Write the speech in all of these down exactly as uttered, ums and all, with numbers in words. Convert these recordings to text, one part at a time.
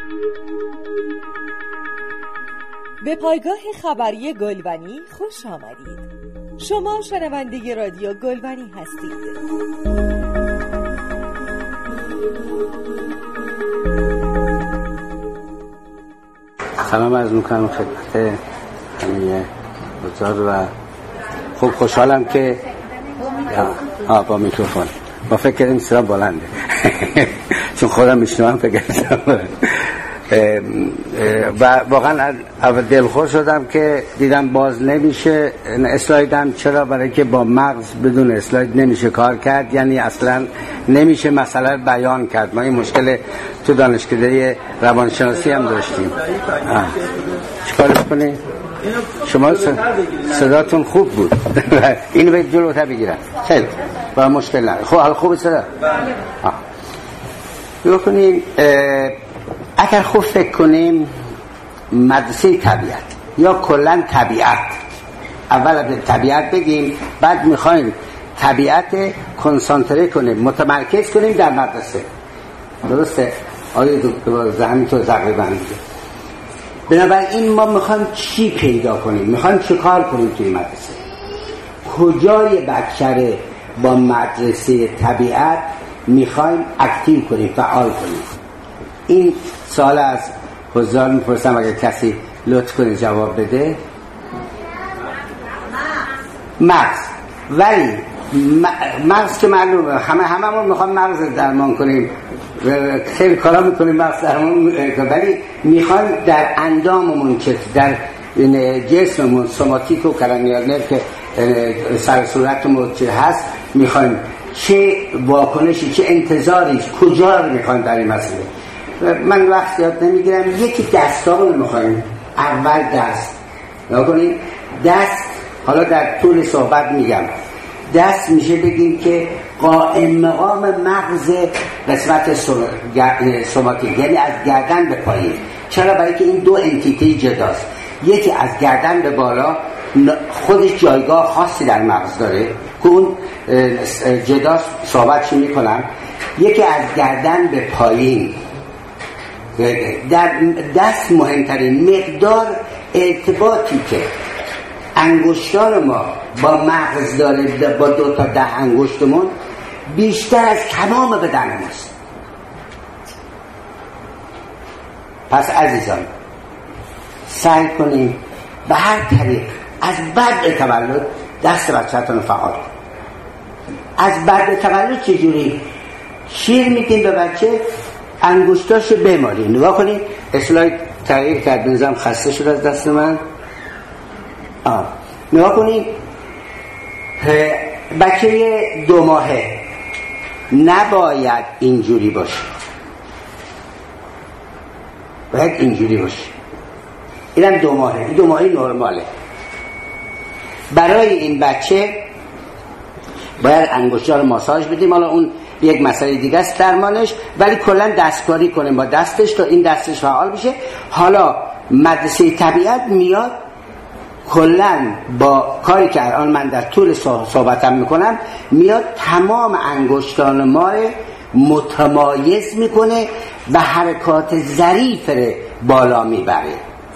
به پایگاه خبری گلبنی خوش آمدید. شما شنونده رادیو گلبنی هستید. سلام عرض میکنم خدمت همه بزرگ و خوب خوشحالم که آه با میکروفون با فکر کردیم صدا بلنده چون خودم میشنوم فکر کردم و واقعا دلخور شدم که دیدم باز نمیشه اسلایدم. چرا؟ برای که با مغز بدون اسلاید نمیشه کار کرد، یعنی اصلا نمیشه مسئله بیان کرد. ما این مشکل تو دانشکده روانشناسی هم داشتیم. چیکارش کنیم؟ شما صداتون خوب بود اینو به جلوتر بگیرم خیلی با مشکل نداره. خب حالا خوب صدا بله بکنیم. اگر خوب فکر کنیم مدرسه طبیعت یا کلن طبیعت، اول به طبیعت بگیم، بعد میخوایم طبیعت کنسانتره کنیم، متمرکز کنیم در مدرسه. درسته؟ آیا دکتر زمین تو تقریبا میگه. بنابراین ما میخوایم چی پیدا کنیم، میخوایم چه کار کنیم توی مدرسه، کجای بچه با مدرسه طبیعت میخوایم اکتیو کنیم، فعال کنیم. این سوال از حضار میپرسم، اگر کسی لطف کنه جواب بده. مغز، ولی مغز که معلومه همه هممون میخوام مغز درمان کنیم، خیلی کارا میکنیم مغز درمان، ولی میخوام در انداممون که در جسممون سوماتیک و کرانیال نرو که سر صورتمون چه هست، میخوایم چه واکنشی، چه انتظاری، کجا رو میخوایم در این مسئله. من وقت یاد نمیگیرم. یکی دست ها رو میخوایم. اول دست نکنیم. دست حالا در طول صحبت میگم. دست میشه بگیم که قائم مقام مغز قسمت سوماتیک، یعنی از گردن به پایین. چرا؟ برای که این دو انتیتی جداست. یکی از گردن به بالا خودش جایگاه خاصی در مغز داره که اون جداست، صحبتش میکنم. یکی از گردن به پایین. در دست مهمترین مقدار ارتباطی که انگشتان ما با مغز داره، با دو تا ده انگشتمون بیشتر از تمام بدن ماست. پس عزیزان سعی کنیم به هر طریق از بعد تولد دست بچه‌تون فعال کنید. از بعد تولد چجوری؟ شیر میدیم به بچه، انگشتاشو بمالین. نگاه کنید اسلاید تغییر کرد، نظام خسته شد از دست من. آه. نگاه کنید بچه دو ماهه نباید اینجوری باشه، باید اینجوری باشه. اینم دو ماهه، این دو ماهه نرماله. برای این بچه باید انگشت‌ها رو ماساژ بدیم. حالا اون یک مسئله دیگه است درمانش، ولی کلا دستکاری کنیم با دستش تا این دستش فعال بشه. حالا مدرسه طبیعت میاد کلا با کاری که الان من در طول صحبتم میکنم، میاد تمام انگشتان ما متمایز میکنه و حرکات ظریف رو بالا میبره.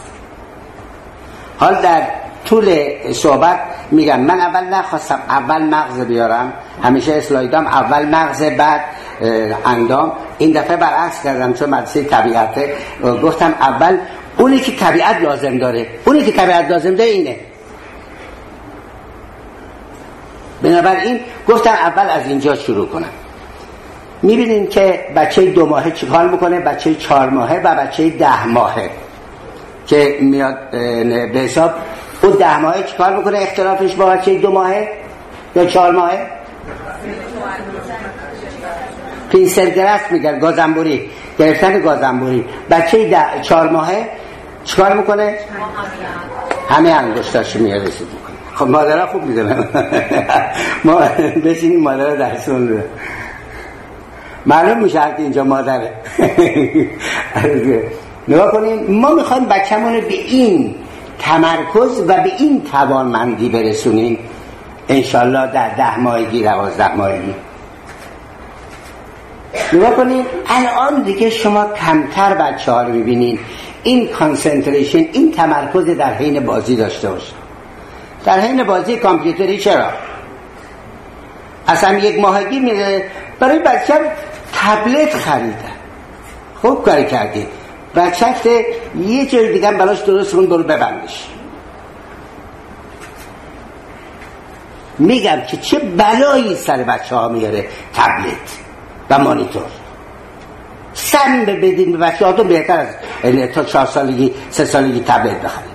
حال در طول صحبت میگم من اول نخواستم اول مغز بیارم، همیشه اسلایدام اول مغز بعد اندام. این دفعه برعکس کردم چون مدرسه طبیعته، گفتم اول اونی که طبیعت لازم داره، اونی که طبیعت لازم داره اینه. بنابراین گفتم اول از اینجا شروع کنم. میبینیم که بچه دو ماهه چیکار میکنه، بچه چهار ماهه و بچه ده ماهه که میاد به حساب. اون ده ماهه چیکار میکنه اختلافش با بچه دو ماهه یا چهار ماهه؟ پینسلگرفت میگن، گازنبوری، گرفتن گازنبوری. بچه ده چهار ماهه چیکار میکنه؟ همه انگشتاش میاد رسید میکنه. خب مادرها خوب میدونن ما بشینیم مادرها درسون رو معلوم میشه که اینجا مادره. نگاه کنیم ما میخوایم بچه‌مون به این تمرکز و به این توانمندی برسونیم انشالله در ده ماهگی دوازده ماهگی. نگاه کنید الان دیگه شما کمتر بچه ها رو میبینید این کانسنتریشن، این تمرکز در حین بازی داشته باشه. در حین بازی کامپیوتری چرا؟ اصلا یک ماهگی میره برای بچه تبلت خریدن. خوب کاری کردید، بچه یه جای دیگه براش درست کن، برو ببندش. میگم که چه بلایی سر بچه ها میاره تبلت و مانیتور. سم بدین به بچه هاتون بهتر از تا چهار سالگی سه سالگی تبلت بخرید.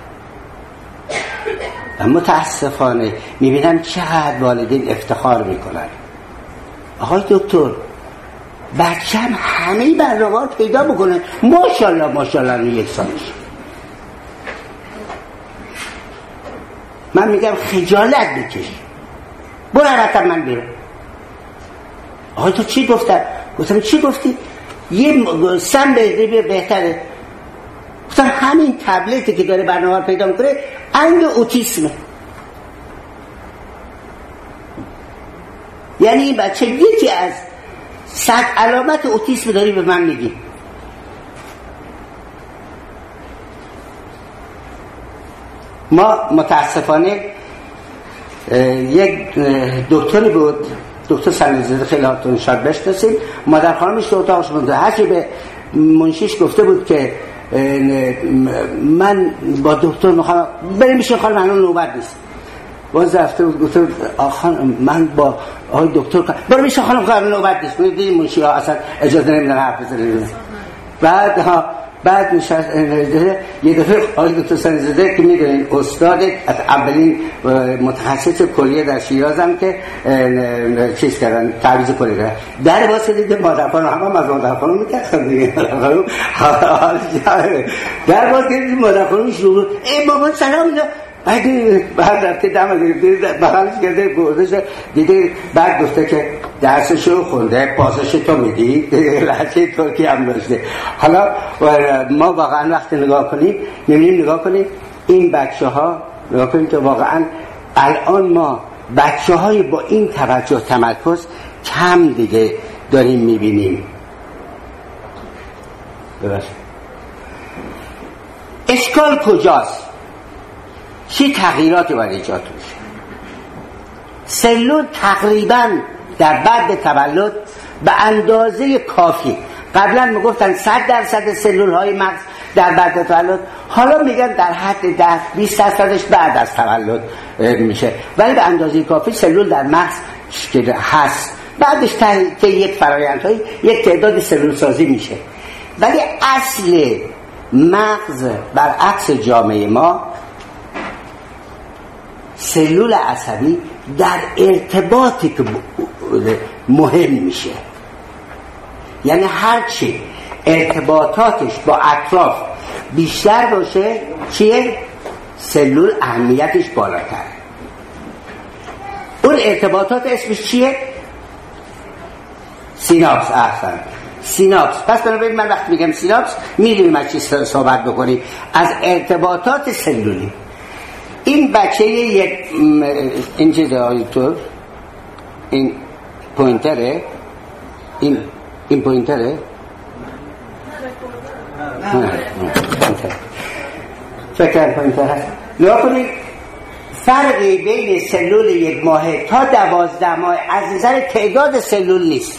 و متاسفانه میبینم چقدر والدین افتخار میکنن. آقای دکتر بچه هم همه برنامه پیدا بکنه، ماشاءالله ماشاءالله یک سالش. من میگم خجالت بکش، برو حرکت من بیرون. آقای تو چی گفتم؟ گفتم چی گفتی؟ یه سم به بهتره. گفتم همین تبلتی که داره برنامه پیدا میکنه انگ اوتیسمه. یعنی این بچه یکی از صد علامت اوتیسم داری به من میگی. ما متاسفانه یک دکتری بود، دکتر سنیزاده، خیلی هاتون شاید بشناسید، مادر خانمش تو اتاقش بوده. هرچی به منشیش گفته بود که من با دکتر میخوام بریم میشه خانم الان نوبت نیست. باز رفته بود گفته خانم من با آقای دکتر برو میشه خانم الان نوبت نیست. میدونید منشی ها اصلا اجازه نمیدن حرف بزنه. بعد ها بعد نشست یه دفعه آقای دکتر سنیزاده که میدونین استاد از اولین متخصص کلیه در شیراز هم که چیز کردن، تعویض کلیه کردن، در واسه دیده مادر خانم هم از مادر خانم میکردن دیگه. در واسه دیده مادر خانم شروع ای بابا سلام اینا. بعد بعد رفته دم دیده بغلش کرده گردش دیده. بعد گفته که درسشو خونده، پاسش تو میدی، لحظه ترکی هم داشته. حالا ما واقعا وقتی نگاه کنیم میبینیم، نگاه کنیم این بچه ها، نگاه کنیم که واقعا الان ما بچه های با این توجه تمرکز کم دیگه داریم میبینیم. ببخشید اشکال کجاست؟ چه تغییراتی باید ایجاد میشه؟ سلول تقریبا در بعد تولد به اندازه کافی، قبلا میگفتن صد درصد سلول های مغز در بعد تولد، حالا میگن در حد ده بیست درصدش بعد از تولد میشه، ولی به اندازه کافی سلول در مغز که هست. بعدش که یک فرآیندهای یک تعداد سلول سازی میشه. ولی اصل مغز برعکس جامعه ما، سلول عصبی در ارتباطی که مهم میشه. یعنی هرچی ارتباطاتش با اطراف بیشتر باشه چیه؟ سلول اهمیتش بالاتره. اون ارتباطات اسمش چیه؟ سیناپس. احسن، سیناپس. پس بنابراین من وقتی میگم سیناپس میدونیم از چی صحبت بکنیم، از ارتباطات سلولی. این بچه یک این چیزه آیتور، این پوینتره، این این پوینتره فکر پوینتر هست. نگاه کنید فرقی بین سلول یک ماهه تا دوازده ماه از نظر تعداد سلول نیست.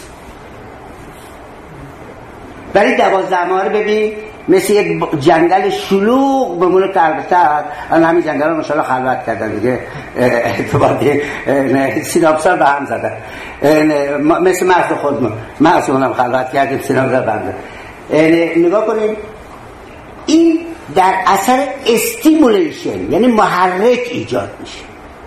ولی دوازده ماه رو ببین مثل یک جنگل شلوغ بمونه که البته الان همین جنگل رو ماشاءالله خلوت کردن دیگه، ارتباطی سیناپس‌ها به هم زدن، مثل مغز خودمون، مغز اونم خلوت کردیم، سیناپس‌ها به هم زدن. نگاه کنیم این در اثر استیمولیشن، یعنی محرک ایجاد میشه.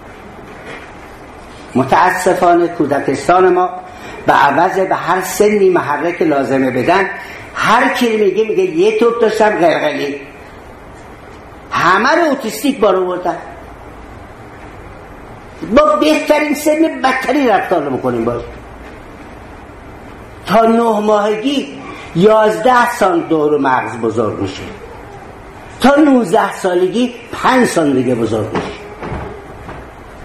متاسفانه کودکستان ما به عوض به هر سنی محرک لازمه بدن، هر کی میگه میگه یه توپ داشتم قرقلی، همه رو اوتیستیک بارو بردن. با بهترین سن بدترین رفتار رو میکنیم باز. تا نه ماهگی یازده سال دور مغز بزرگ میشه، تا نوزده سالگی پنج سال دیگه بزرگ میشه،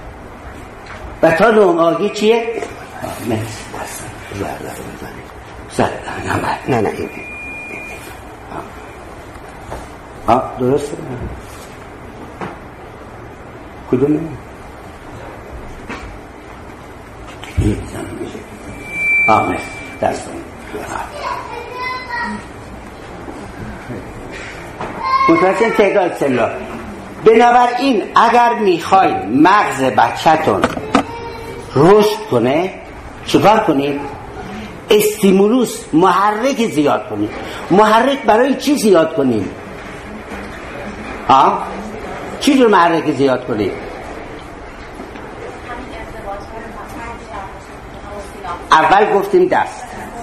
و تا نه ماهگی چیه؟ زد نه نه این ها درسته کدومه این زن میشه آه مرسی دست متوجه تعداد سلا. بنابراین اگر میخوای مغز بچه‌تون رشد کنه چیکار کنید؟ استیمولوس محرک زیاد کنید. محرک برای چی زیاد کنید؟ ها؟ چی جور محرک زیاد کنید؟ اول گفتیم دست،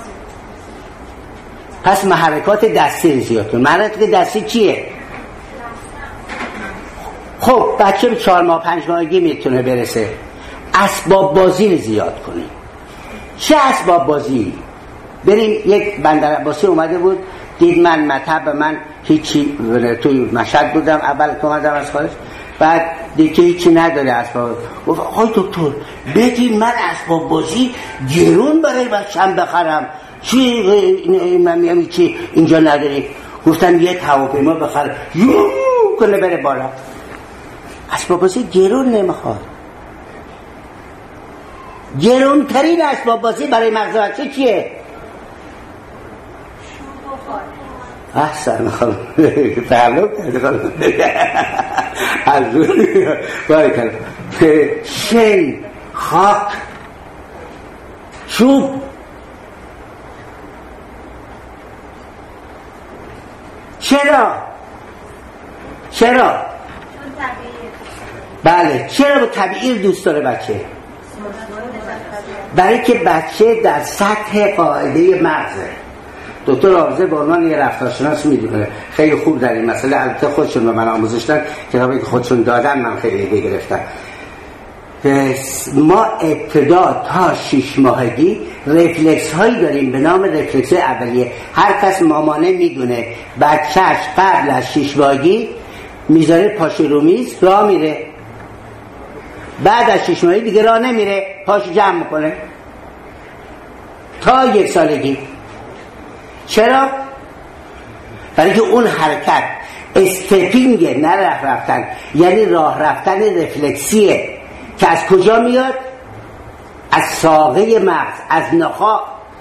پس محرکات دستی زیاد کنید. محرکات دستی چیه؟ خب بچه به چهار ماه پنج ماهگی میتونه برسه. اسباب بازی رو زیاد کنیم. چه اسباب بازی؟ بریم یک بندر عباسی اومده بود دید من مطب من هیچی توی مشهد بودم اول که اومدم از خارج، بعد دید که هیچی نداره اسباب. گفت آقای دکتر بدین من اسباب بازی گرون برای بچه‌م بخرم. چی من میگم چی اینجا نداری؟ گفتم یه هواپیما بخر یو کنه بره بالا. اسباب بازی گرون نمیخواد. گرون ترین اسباب بازی برای مغز بچه چیه؟ احسن خانم تعلق کرده خانم از باید کنم شن، خاک، چوب. چرا؟ چرا؟ بله چرا با طبیعی دوست داره بچه؟ برای که بچه در سطح قاعده مغزه. دکتر حافظه به عنوان یه رفتارشناس میدونه خیلی خوب در این مسئله، البته خودشون به من آموزش دادن، کتابی که خودشون دادن من خیلی بگرفتم. ما ابتدا تا شش ماهگی رفلکس هایی داریم به نام رفلکس اولیه. هر کس مامانه میدونه بچهش قبل از شش ماهگی میذاره پاش رو میز راه میره، بعد از شش ماهگی دیگه راه نمیره، پاش جمع میکنه تا یک سالگی. چرا؟ برای که اون حرکت استپینگ نه راه رفتن، یعنی راه رفتن رفلکسیه که از کجا میاد؟ از ساقه مغز، از نخاع.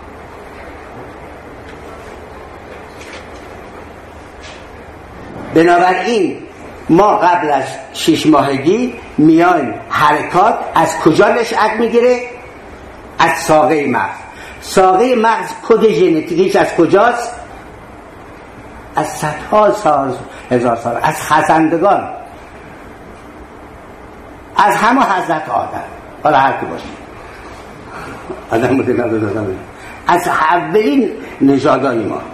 بنابراین ما قبل از شش ماهگی میایم حرکات از کجا نشأت میگیره؟ از ساقه مغز. ساقه مغز کد ژنتیکیش از کجاست؟ از صدها سال، هزار سال، از خزندگان، از همه حضرت آدم، حالا هر کی باشه آدم بوده ندادم، از اولین نژادان ما.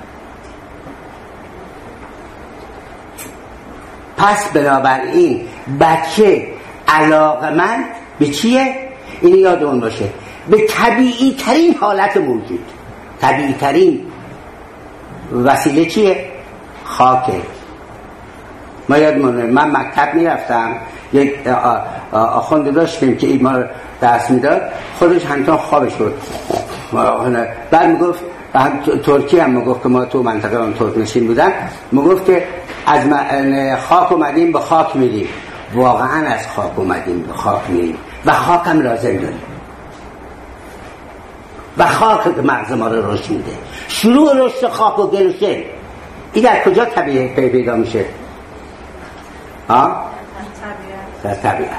پس بنابراین بچه علاقمند به چیه؟ این یاد اون باشه، به طبیعی ترین حالت موجود. طبیعی ترین وسیله چیه؟ خاکه. ما یادمونه من مکتب میرفتم، یک آخونده داشتیم که این ما رو درس میداد، خودش همچنان خوابش بود. بعد میگفت ترکی هم میگفت که ما تو منطقه هم ترک نشین بودن، میگفت که از خاک اومدیم به خاک میریم. واقعا از خاک اومدیم به خاک میریم و خاک هم لازم داریم و خاک که مغز ما رو رشد میده. شروع رشد خاک و گلوشه این در کجا طبیعه پیدا میشه؟ ها؟ در طبیعت.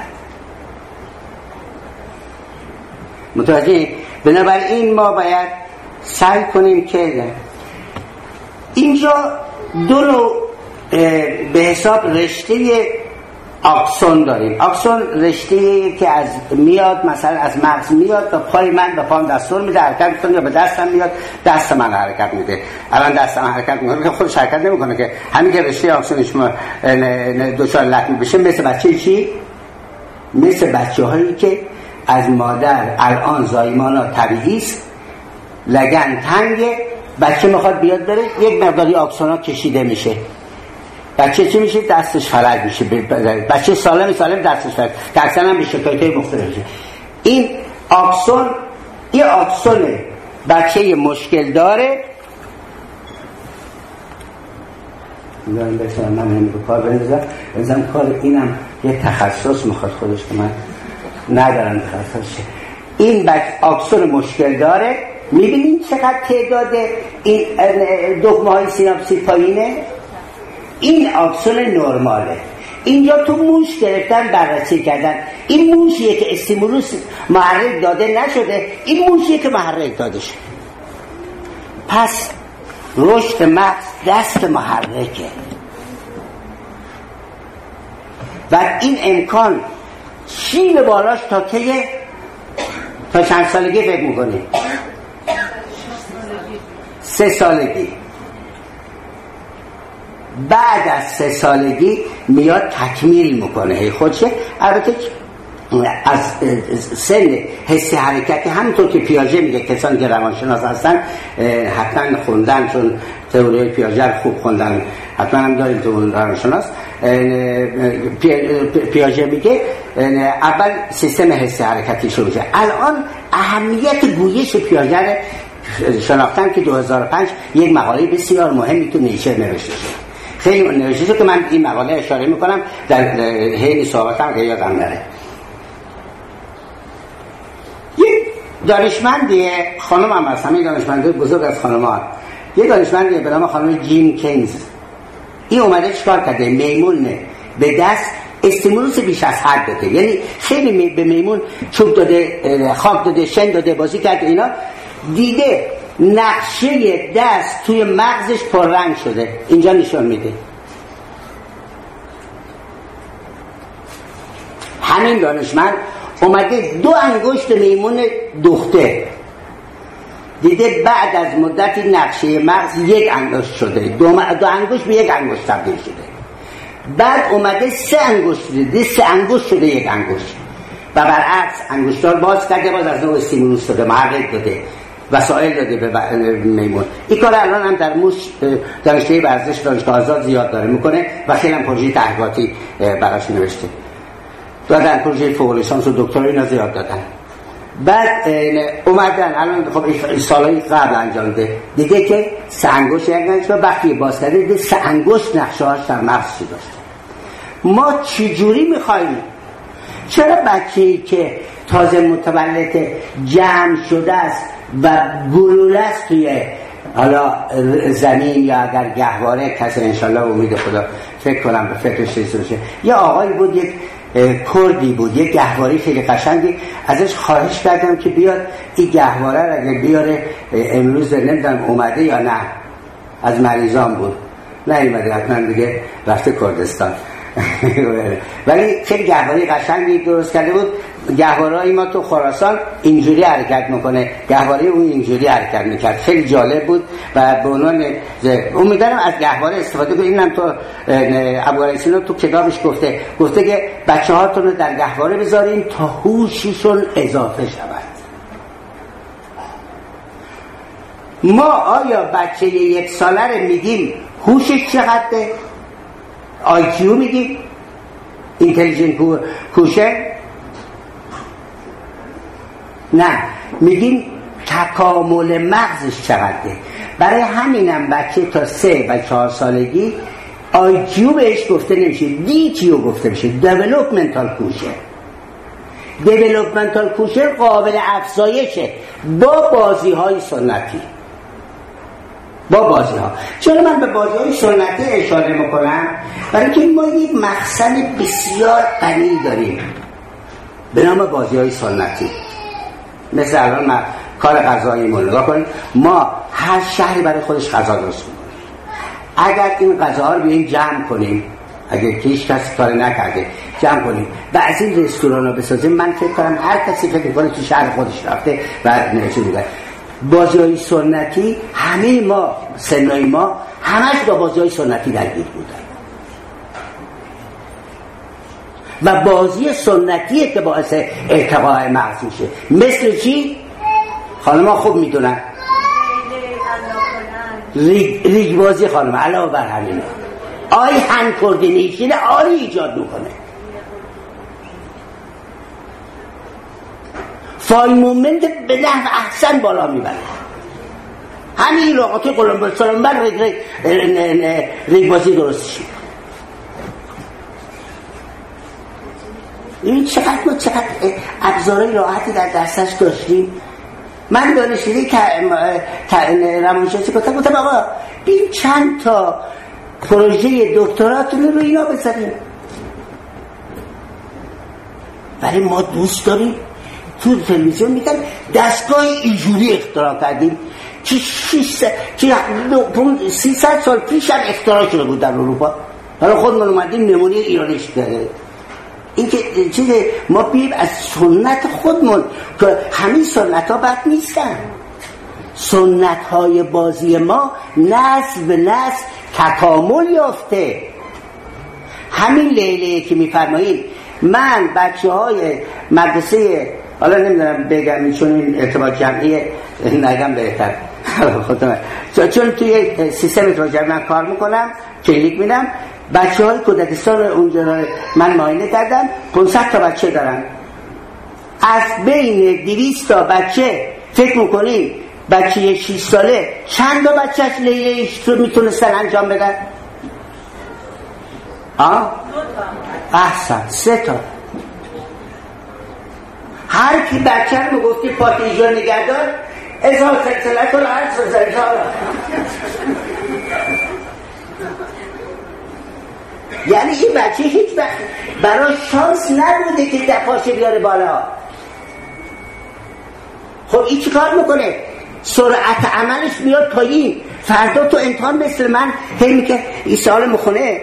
متوجه؟ بنابراین ما باید سعی کنیم که اینجا دو نوع به حساب رشته آکسون داریم. آکسون رشته که از میاد مثلا از مغز میاد و پای من به پام دستور میده حرکت میکنه، یا به دستم میاد دست من حرکت میده. الان دستم حرکت میکنه که خودش حرکت نمیکنه که همین که رشته آکسونش ما دوچار لطمه بشه. مثل بچه چی؟ مثل بچه هایی که از مادر الان زایمانا طبیعی است، لگن تنگه، بچه میخواد بیاد بره، یک مقداری آکسونا کشیده میشه، بچه چی میشه؟ دستش فلج میشه. بچه سالم سالم دستش فلج، درسن هم به شکایتهای مختلف میشه. این آکسون یه آکسونه بچه مشکل داره دارم بسیار من همین رو کار بنزم بنزم کار اینم یه تخصص میخواد خودش که من ندارم تخصص شه. این بچه آکسون مشکل داره، میبینید چقدر تعداد این دکمه های سیناپسی پایینه. این آکسون نرماله. اینجا تو موش گرفتن بررسی کردن، این موشیه که استیمولوس محرک داده نشده، این موشیه که محرک داده شده. پس رشد مغز دست محرکه و این امکان شیل بالاش تا که تا چند سالگی فکر میکنی؟ سه سالگی. بعد از سه سالگی میاد تکمیل میکنه هی خودشه. البته از سن حسی حرکتی همونطور که پیاژه میگه، کسانی که روانشناس هستن حتما خوندن، چون تئوری پیاژه رو خوب خوندن، حتما هم داریم تو روانشناس. پیاژه میگه اول سیستم حسی حرکتی شروع میشه. الان اهمیت گویش پیاژه رو شناختن که دو هزار و پنج یک مقاله بسیار مهمی تو نیچر نوشته شد. خیلی نوشته شد که من این مقاله اشاره میکنم در حین صحبتم که یادم نره. یک دانشمندی خانم هم هست، همین دانشمنده بزرگ از خانم ها، یک دانشمندی به نام خانم جیم کینز، این اومده چکار کرده؟ میمون به دست استیمولوس بیش از حد داده، یعنی خیلی به میمون چوب داده، خاک داده، شن داده، بازی کرده اینا، دیده نقشه دست توی مغزش پررنگ شده. اینجا نشون میده. همین دانشمند اومده دو انگشت میمون دخته دیده بعد از مدتی نقشه مغز یک انگشت شده، دو, دو انگشت به یک انگشت تبدیل شده. بعد اومده سه انگشت دیده، سه انگشت شده یک انگشت، و برعکس انگشتار باز کرده، باز از نوع استیمولوس داده، محرک داده، وسایل داده به میمون. این کار الان هم در موش دانشگاه ورزش دانشگاه آزاد زیاد داره میکنه و خیلی هم پروژه تحقیقاتی براش نوشته دادن، پروژه فوق لیسانس و دکترا اینا زیاد دادن. بعد اومدن الان خب سالهای قبل انجام ده دیگه که سه انگشت یک انگشت و وقتی باز کرده دیگه سه انگشت نقشه هاش در مغز چی داشته. ما چجوری میخواییم؟ چرا بچه‌ای که تازه متولد جمع شده است و گلوله است توی حالا زمین یا اگر گهواره، کسی انشالله امید خدا فکر کنم به فکرش رسیده باشه، یه آقایی بود، یک کردی بود، یک گهواره خیلی قشنگی، ازش خواهش کردم که بیاد این گهواره رو اگه بیاره امروز، نمیدونم اومده یا نه، از مریضان بود، نه ایمده حتما دیگه رفته کردستان ولی خیلی گهواره قشنگی درست کرده بود. گهواره‌ای ما تو خراسان اینجوری حرکت میکنه، گهواره اون اینجوری حرکت میکرد، خیلی جالب بود و به عنوان امیدوارم از گهواره استفاده کنید. اینم تو ابوالعیسینو تو کتابش گفته گفته که بچه هاتون رو در گهواره بذارین تا هوششون اضافه شود. ما آیا بچه یک ساله رو میگیم هوشش چقدره؟ آی کیو میگیم؟ اینتلیجنت کوشه؟ نه، میگیم تکامل مغزش چقدره. برای همینم بچه تا سه و چهار سالگی آی کیو بهش گفته نمیشه، دی کیو گفته میشه، دیولوپمنتال کوشه. دیولوپمنتال کوشه قابل افزایشه با بازی های سنتی، با بازی ها. چرا من به بازی های سنتی اشاره میکنم؟ برای که ما یک مخزن بسیار غنی داریم به نام بازی های سنتی. مثل الان ما کار غذایی ما نگاه کنیم، ما هر شهری برای خودش غذا درست میکنیم. اگر این غذاها رو بیاییم جمع کنیم، اگر هیچ کسی کار نکرده جمع کنیم و از این رستوران رو بسازیم، من فکر کنم هر کسی فکر کنه تو شهر خودش رفته و نوشته میگه. بازی های سنتی همه ما سنای ما همش با بازی های سنتی درگیر بودن و بازی سنتیه که باعث ارتقاء مغز میشه. مثل چی؟ خانم ها خوب میدونن، ریگ, ریگ بازی خانم علاوه بر همین آی هند کوردینیشن آری ایجاد میکنه، فای مومنت به نحو احسن بالا میبره. همین لغات قلمبر سلمبر ریگ ریگ بازی درست شد. این چقدر ما چقدر ابزارهای راحتی در دستش داشتیم. من دانشجوی روانشناسی گفتم گفتم آقا بیم چند تا پروژه دکتراتون رو اینا بزنیم. ولی ما دوست داریم تو تلویزیون میگن دستگاه اینجوری اختراع کردیم که سیصد سال پیش هم اختراع شده بود در اروپا. حالا خودمون اومدیم نمونه ایرانیش کرده. این که چیزه ما بیم از سنت خودمون که همین سنت ها بد نیستن. سنت های بازی ما نسل به نسل تکامل یافته. همین لیله که میفرمایید من بچه های مدرسه حالا نمیدونم بگم چون این ارتباط جمعی نگم بهتر خودم چون توی سیستم ارتباط جمعی من کار میکنم کلینیک میدم بچه های کودکستان اونجا من معاینه کردم پانصد تا بچه دارن از بین دویست تا بچه فکر میکنیم بچه شش ساله چند تا بچهش لیلیش رو میتونستن انجام بدن؟ آه؟ احسن سه تا هر کی بچه رو گفتی پاتیجا نگهدار ازها سلسلت رو هر سلسلت ها یعنی این بچه هیچ وقت برای شانس نبوده که دفاشه بیاره بالا. خب این چی کار میکنه؟ سرعت عملش میاد پایین. فردا تو امتحان مثل من هی میگه این سوال میخونه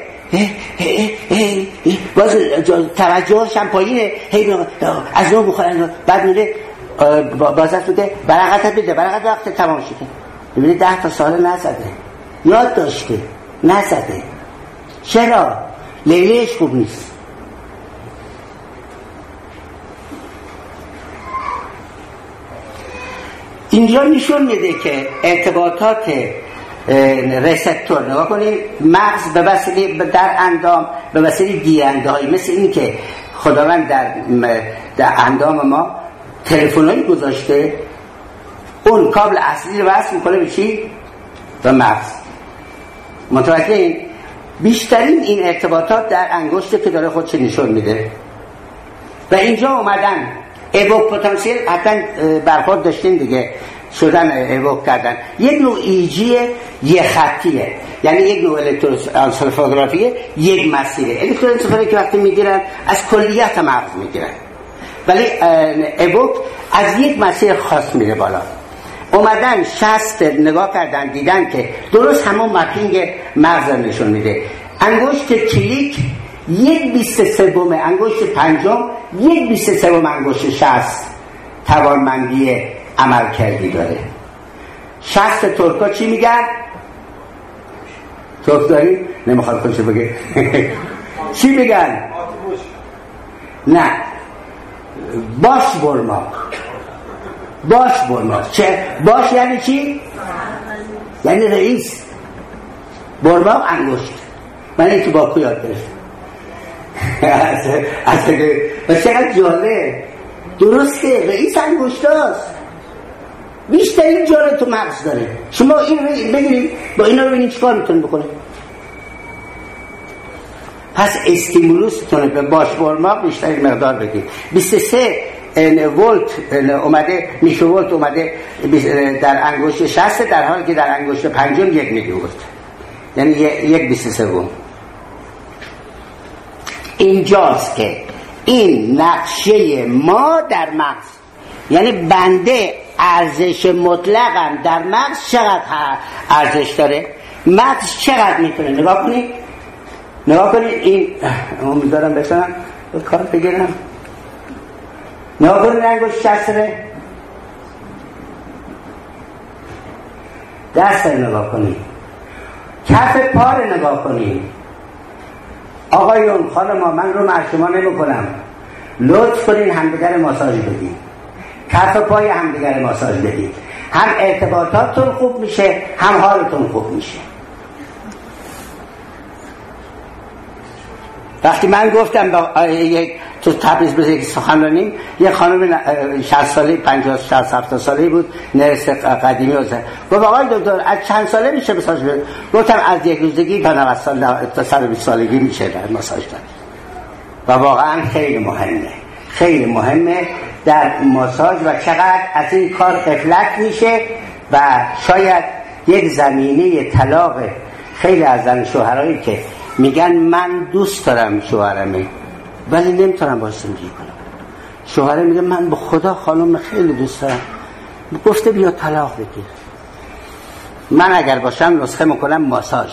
باز توجهش هم پایینه هی از نو میخورن بعد میده بازت بوده برقتت بده برقت وقت تمام شده ببینید ده تا سال نزده یاد داشته نزده. چرا؟ لیلیش خوب نیست. اینجا نشون میده که ارتباطات ریسپتور نگاه کنید مغز به وسیله در اندام به وسیله گیرنده‌هایی مثل این که خداوند در در اندام ما تلفنایی گذاشته اون کابل اصلی رو وصل میکنه به چی؟ به مغز. متوجه این؟ بیشترین این ارتباطات در انگشت که داره خودش نشون میده و اینجا اومدن ایوک پتانسیل حتما برخورد داشتین دیگه شدن ایوک کردن یک نوع ایجی یک خطیه یعنی یک نوع الکتروانسفالوگرافیه یک مسیره. الکتروانسفالوگرافی که وقتی میگیرن از کلیت مغز میگیرن ولی ایوک از یک مسیر خاص میره بالا. اومدن شست نگاه کردن دیدن که درست همون مپینگ مغز نشون میده. انگشت کلیک یک بیست سوم انگشت پنجم یک بیست سوم انگشت شست توانمندی عمل کردی داره. شست ترکا چی میگن؟ ترک داریم؟ نمیخواد خودشو بگه چی میگن؟ نه باش برماک باش برماک چه؟ باش یعنی چی؟ یعنی رئیس. برماک انگشت. من این تو باکو یاد گرفتم اصلا و چقدر جالب درسته رئیس انگشت هاست بیشترین جاره تو مغز داره. شما این رو بگیرید با اینا رو ببینید چیکار میتونید بکنید. پس استیمولوستونه به باش برماک بیشترین مقدار بدید. بیست و سه ولت اومده میکروولت اومده در انگشت شست در حالی که در انگشت پنجم یک میلی ولت یعنی یک بیست و سه. اینجاست که این نقشه ما در مغز یعنی بنده ارزش مطلقم در مغز چقدر ارزش داره مغز چقدر میتونه نگاه کنید نگاه کنید این امیدوارم بتونم به کار بگیرم. نگاه کنید انگشت شست ره دست رو نگاه کنید کف پا رو نگاه کنید. آقایون خانما من رو مع شما نمی کنم لطف کنین همدیگر ماساژ بدید کف پای همدیگر ماساژ بدید هم ارتباطاتتون خوب میشه هم حالتون خوب میشه. وقتی من گفتم با یک تو تبریز به یک سخنرانی یه خانم شصت ساله پنجاه شصت هفتاد ساله بود، نرس قدیمی بود. گفت آقای دکتر از چند ساله میشه مساج بده؟ گفتم از یک روزگی تا نود سال تا صد و بیست سالگی میشه در مساج داد. و واقعا خیلی مهمه، خیلی مهمه در ماساژ و چقدر از این کار غفلت میشه و شاید یک زمینه طلاق خیلی از زن شوهرایی که میگن من دوست دارم شوهرمه ولی نمیتونم باهاش زندگی کنم. شوهره میگه من به خدا خانم خیلی دوست دارم، گفته بیا طلاق بگیر. من اگر باشم نسخه میکنم ماساژ.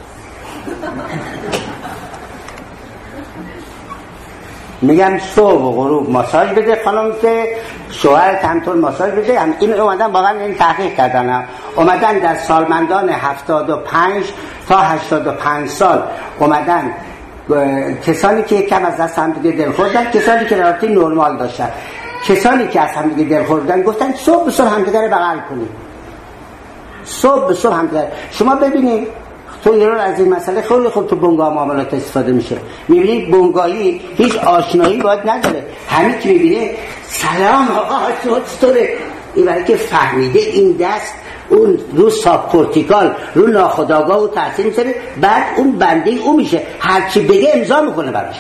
میگم صبح و غروب ماساژ بده خانم که شوهرت همطور ماساژ بده. هم این اومدن واقعا این تحقیق کردن، اومدن در سالمندان هفتاد و پنج تا هشتاد و پنج سال اومدن کسانی که کم از دست هم دیگه دل خوردن، کسانی که رابطه نرمال داشتن، کسانی که از هم دیگه دل خوردن، گفتن صبح به صبح هم دیگه رو بغل کنید، صبح به صبح هم دیگه. شما ببینید تو ایران از این مسئله خیلی خوب تو بنگاه معاملات استفاده میشه. میبینید بنگاهی هیچ آشنایی باید نداره، همین که میبینه سلام آقا چطوره، این برای که فهمیده این دست اون رو ساب کورتیکال رو ناخودآگاه و تاثیر میذاره، بعد اون بنده اون میشه، هر چی بگه امضا میکنه براش.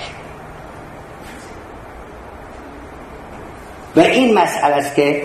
و این مسئله است که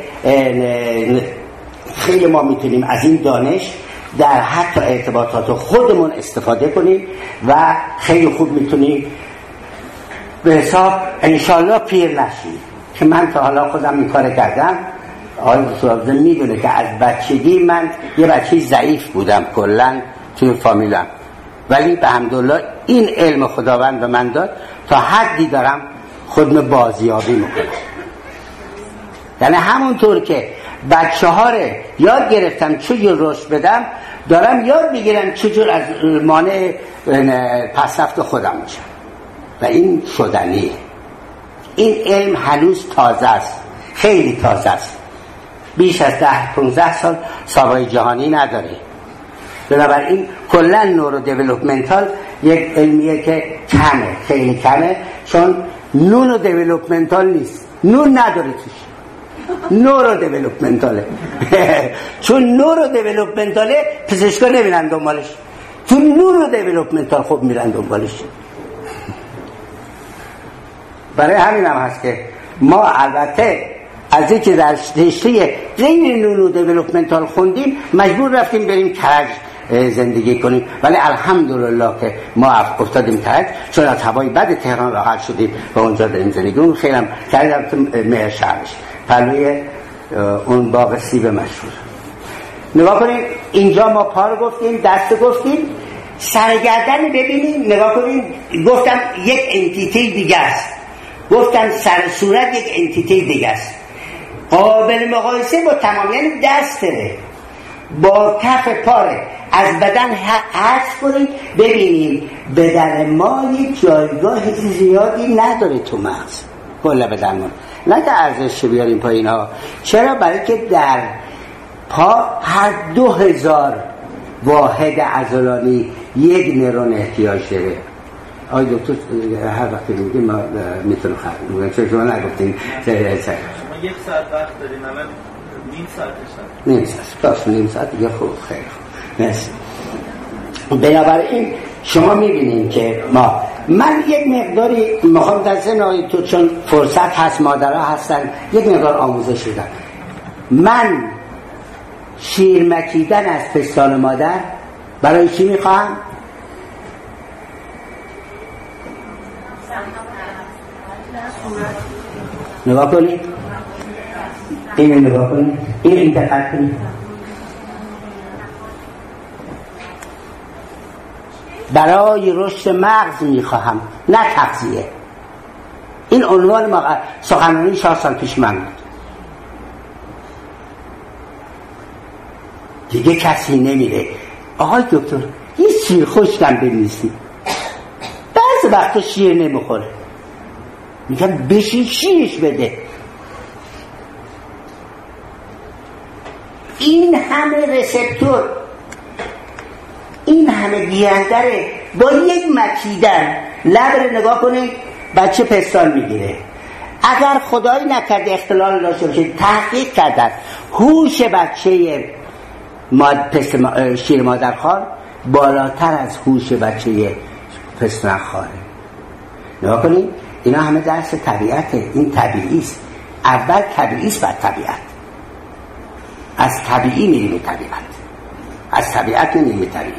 خیلی ما میتونیم از این دانش در حتی ارتباطات خودمون استفاده کنیم و خیلی خوب میتونیم به حساب انشالله پیر نشیم. که من تا حالا خودم این کار کردم. آقای دکتر میدونه که از بچگی من یه بچه ضعیف بودم کلن توی فامیلم، ولی به حمدالله این علم خداوند به من داد تا حدی دارم خودم بازیابی میکنم. یعنی همونطور که بچه ها رو یاد گرفتم چجور رشد بدم، دارم یاد میگیرم چجور از مانع پسرفت خودم میشم و این شدنیه. این علم هنوز تازه است، خیلی تازه است، بیش از ده پانزده سال سابقه جهانی نداره. بنابراین کلا نورو دیولپمنتال یک علمیه که کمه، خیلی کمه، چون نونو دیولپمنتال نیست، نون نداره توش، نورو دیولپمنتاله. چون نورو دیولپمنتاله پزشکا نمیرن دنبالش، چون نورو دیولپمنتال خوب میرن دنبالش. برای همین هم هست که ما البته از اینکه در رشته غیر نورو دیولپمنتال خوندیم مجبور رفتیم بریم کرج زندگی کنیم، ولی الحمدلله که ما افتادیم کرج، چون از هوای بد تهران راحت شدیم و اونجا داریم زندگی کنیم. خیلی هم کردم تو مهر شهرش پلوی اون باغ سیب مشهور. نگاه کنید اینجا ما پا رو گفتیم، دست گفتیم، سرگردن ببینیم، نگاه کنید گفتم یک انتیتی دیگه است، گفتم سر صورت یک انتیتی دیگه است، قابل مقایسه با تمام، یعنی دسته با کف پاره از بدن حذف کنید ببینید بدن ما یک جایگاه زیادی نداره تو مغز، کل بدن ما نه که ارزش بیاریم پایین ها. چرا؟ برای که در پا هر دو هزار واحد عضلانی یک نورون احتیاج داره. آقای دکتر هر وقتی میگیم ما میتونم خواهد چون شما نگفتیم شما یک ساعت وقت داریم، اول نیم ساعت شد نیم ساعت پس نیم ساعت دیگه خوب، خیلی خوب، مرسی. بنابراین شما میبینید که ما من یک مقداری میخوام در ضمن تو چون فرصت هست مادرها هستن یک مقدار آموزش بدم. من شیر مکیدن از پستان مادر برای چی میخوام؟ نگاه کنید این نگاه کنید این این دقت کنید. برای رشد مغز میخواهم نه تغذیه. این عنوان ما سخنرانی چهار سال پیش من بود. دیگه کسی نمیره آقای دکتر یه شیر خشکم بنویسی. بعضی وقتا شیر نمیخوره، میگم بشین شیرش بده. این همه رسپتور، این همه گیرندره با یک مکیدن لب رو نگاه کنید بچه پستان میگیره. اگر خدایی نکرده اختلال داشته باشه، تحقیق کردن هوش بچه ماد پست ما... شیر مادرخوار بالاتر از هوش بچه پستانخواره. نگاه کنید اینا همه درس طبیعته. این طبیعی است. اول طبیعی است، بعد طبیعت. از طبیعی میریم به طبیعت، از طبیعت میریم به طبیعی.